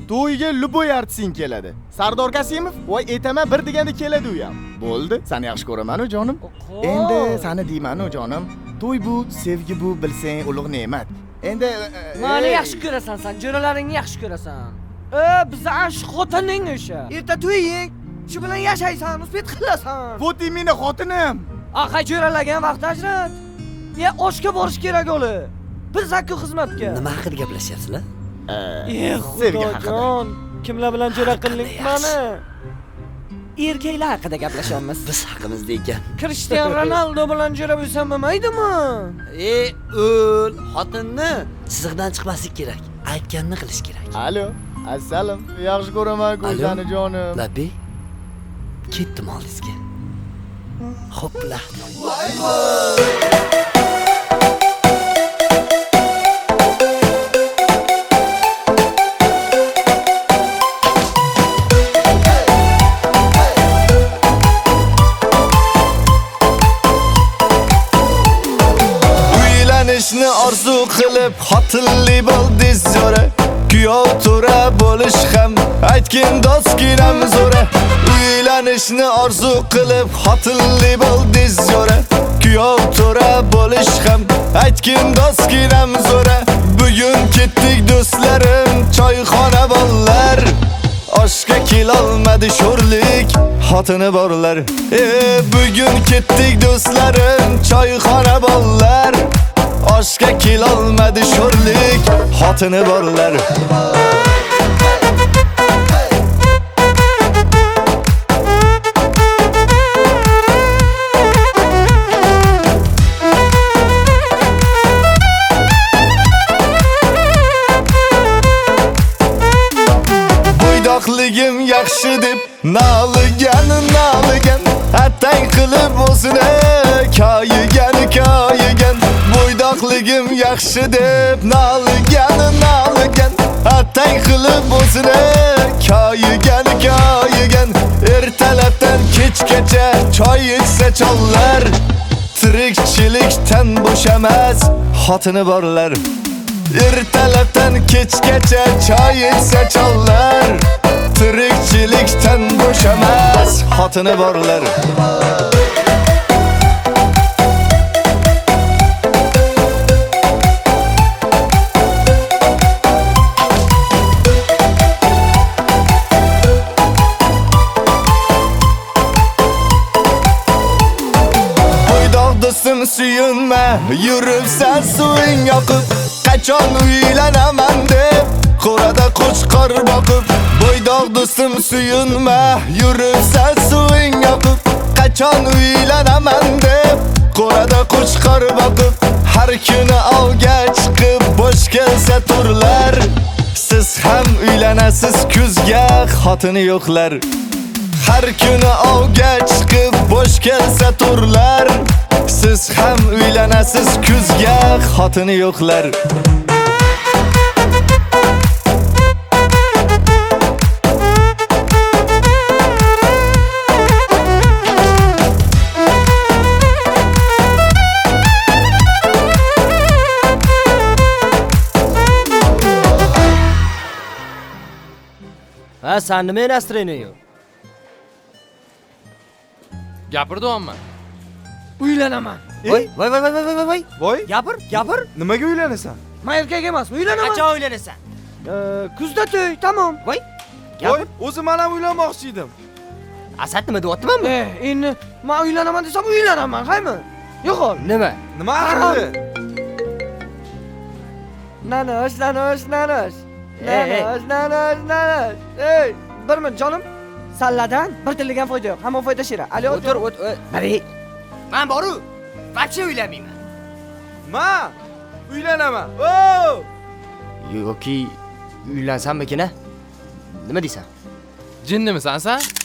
To'yiga Luboy artisting keladi. Sardor Kasimov voy etaman bir deganda keladi u ham. Bo'ldi, seni yaxshi ko'raman-ku jonim. Endi seni deyman-ku jonim. To'y bu, sevgi bu, bilsang ulug' ne'mat. Endi meni yaxshi ko'rasan sen, jo'ralaringni yaxshi ko'rasan. Biz ash xotining o'sha. Erta to'ying, shu bilan yashaysan, uspet qilasan. Voti meni xotinim. Aqay jo'ralagan vaqt ajrat. Ya oshga borish kerak o'li. Bir zakka xizmatga. Nima haqida gaplashyapsizlar? Sevgi haqida. Kimlar bilan jo'ra qildik meni? Erkaklar haqida gaplashyapmiz. Biz haqimizda ekan. Cristiano Ronaldo bilan jo'ra bo'lsam bo'lmaydimi? O'l, xotinni chiziqdan chiqmaslik kerak. Aytganini qilish kerak. Alo, assalom. Yaxshi ko'raman-ku seni jonim. Labi, ketdim oldingizga. Xo'plar. Uylanishni orzu qilib xotinli bo'ldingiz zo'ra. Kuyov to'ra bo'lish ham aytgin do'stginam zo'ra. Uylanishni orzu qilib xotinli bo'ldingiz zo'ra. Kuyov to'ra bo'lish ham aytgin do'stginam zo'ra. Bugun ketdik do'stlarim, choyxona bolalar. Oshga kelolmadi sho'rlik, xotini borlar. Bugun ketdik do'stlarim, choyxona bolalar. Oshga kelolmadi sho'rlik, xotini borlar. Bo'ydoqligim yaxshi deb naligan, atang qilib o'zini koyigan. Bo'ydoqligim yaxshi deb naligan, atang qilib o'zini koyigan. Ertalabdan kechgacha choy ichsa chollar, tirikchilikdan bo'shamas xotini borlar. Ertalabdan kechgacha choy ichsa chollar, tirikchilikdan bo'shamas xotini borlar. Do'stim suyunma, yuribsan suving yoqib. Qachon uylanaman deb qo'rada qo'chqor boqib. Bo'ydoq do'stim suyunma, yuribsan suving yoqib. Qachon uylanaman deb qo'rada qo'chqor boqib. Har kuni ovga chiqib bosh kelsa turlar. Siz ham uylanasiz kuzga, xotini yo'qlar. Har kuni ovga chiqib bosh kelsa turlar. Siz ham uylanasiz kuzga, xotini yo'qlar. Ha, sen nima настроение? Gapirdi omma. Uylanaman. Voy. Gapir. Nimaga uylanasan? Men erkak emasman, uylanaman. Qachon uylanasan? Kuzda to'y, tamom. Voy. Voy, o'zim ham uylanmoqchi edim. Asad nima deyaptimanmi? Endi men uylanaman desam uylanaman, qaymi? Yo'q, nima? Nima haqida? Nanosh. Ey, bir minut jonim. Salladan bir tilligan foyda yo'q. Hamma foyda shira. Ali o'tir. Bari. Men boru. Vaqti uylamayman. Men uylanaman. Yo'ki uylansammikin-a? Nima deysan? Jinnimisan sen?